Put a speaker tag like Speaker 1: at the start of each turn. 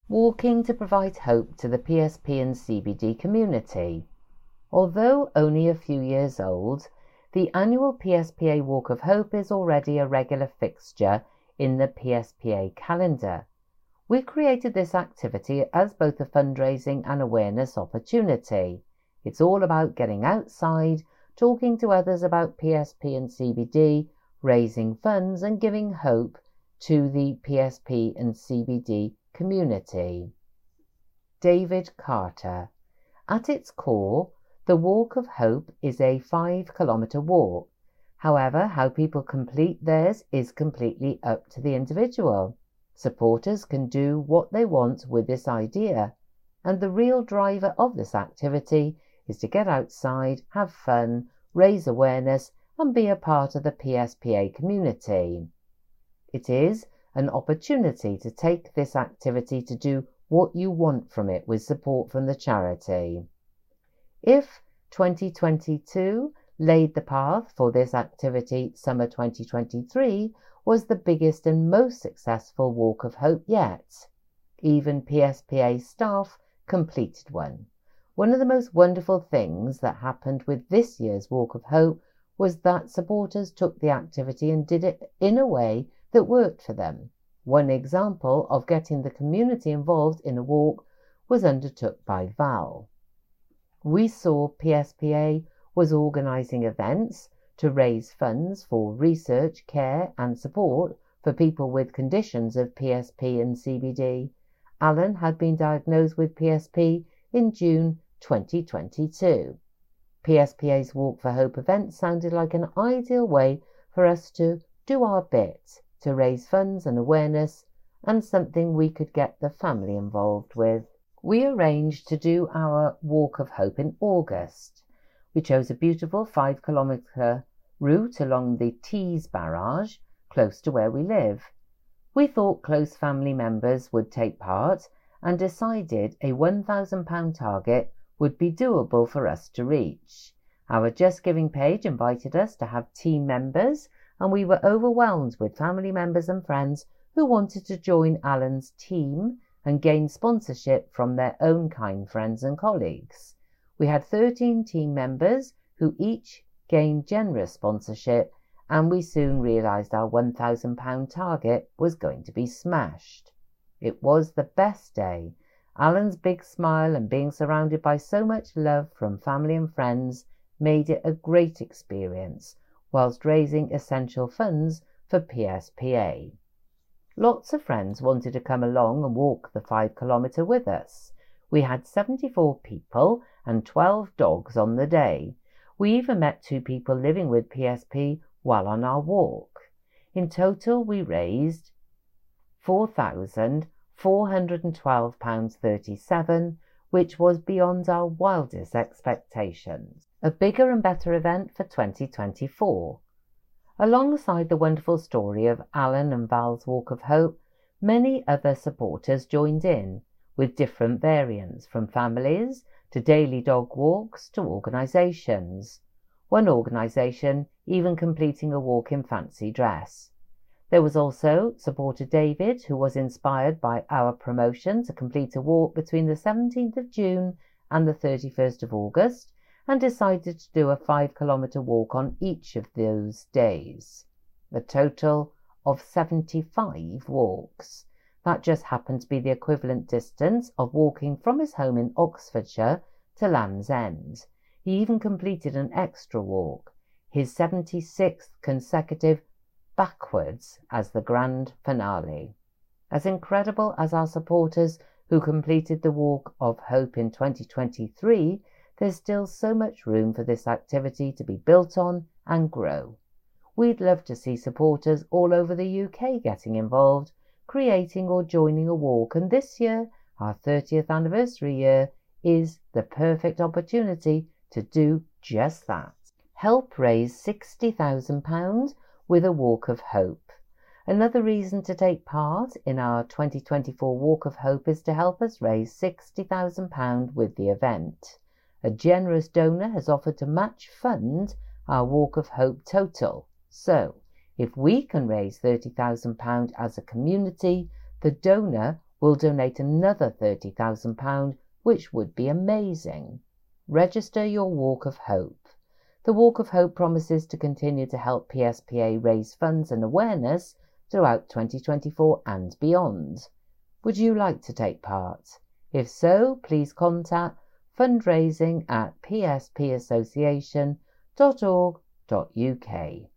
Speaker 1: walking to provide hope to the PSP and CBD community. Although only a few years old, the annual PSPA Walk of Hope is already a regular fixture in the PSPA calendar. We created this activity as both a fundraising and awareness opportunity. It's all about getting outside, talking to others about PSP and CBD, raising funds and giving hope to the PSP and CBD community. David Carter. At its core, the Walk of Hope is a 5-kilometre walk. However, how people complete theirs is completely up to the individual. Supporters can do what they want with this idea, and the real driver of this activity is to get outside, have fun, raise awareness, and be a part of the PSPA community. It is an opportunity to take this activity to do what you want from it with support from the charity. If 2022 laid the path for this activity, summer 2023 was the biggest and most successful Walk of Hope yet. Even PSPA staff completed one. One of the most wonderful things that happened with this year's Walk of Hope was that supporters took the activity and did it in a way that worked for them. One example of getting the community involved in a walk was undertook by Val. We saw PSPA was organising events to raise funds for research, care and support for people with conditions of PSP and CBD. Alan had been diagnosed with PSP in June 2022. PSPA's Walk for Hope event sounded like an ideal way for us to do our bit to raise funds and awareness, and something we could get the family involved with. We arranged to do our Walk of Hope in August. We chose a beautiful 5-kilometre route along the Tees Barrage, close to where we live. We thought close family members would take part and decided a £1,000 target would be doable for us to reach. Our Just Giving page invited us to have team members, and we were overwhelmed with family members and friends who wanted to join Alan's team and gain sponsorship from their own kind friends and colleagues. We had 13 team members who each gained generous sponsorship, and we soon realised our £1,000 target was going to be smashed. It was the best day. Alan's big smile and being surrounded by so much love from family and friends made it a great experience, whilst raising essential funds for PSPA. Lots of friends wanted to come along and walk the 5-kilometre with us. We had 74 people and 12 dogs on the day. We even met 2 people living with PSP while on our walk. In total, we raised £4,412.37, which was beyond our wildest expectations. A bigger and better event for 2024. Alongside the wonderful story of Alan and Val's Walk of Hope, many other supporters joined in, with different variants, from families to daily dog walks to organisations. One organisation even completing a walk in fancy dress. There was also supporter David, who was inspired by our promotion to complete a walk between the 17th of June and the 31st of August, and decided to do a 5-kilometre walk on each of those days. A total of 75 walks. That just happened to be the equivalent distance of walking from his home in Oxfordshire to Land's End. He even completed an extra walk, his 76th consecutive backwards as the grand finale. As incredible as our supporters who completed the Walk of Hope in 2023, there's still so much room for this activity to be built on and grow. We'd love to see supporters all over the UK getting involved, creating or joining a walk, and this year, our 30th anniversary year, is the perfect opportunity to do just that. Help raise £60,000 with a Walk of Hope. Another reason to take part in our 2024 Walk of Hope is to help us raise £60,000 with the event. A generous donor has offered to match fund our Walk of Hope total. So, if we can raise £30,000 as a community, the donor will donate another £30,000, which would be amazing. Register your Walk of Hope. The Walk of Hope promises to continue to help PSPA raise funds and awareness throughout 2024 and beyond. Would you like to take part? If so, please contact fundraising@pspassociation.org.uk.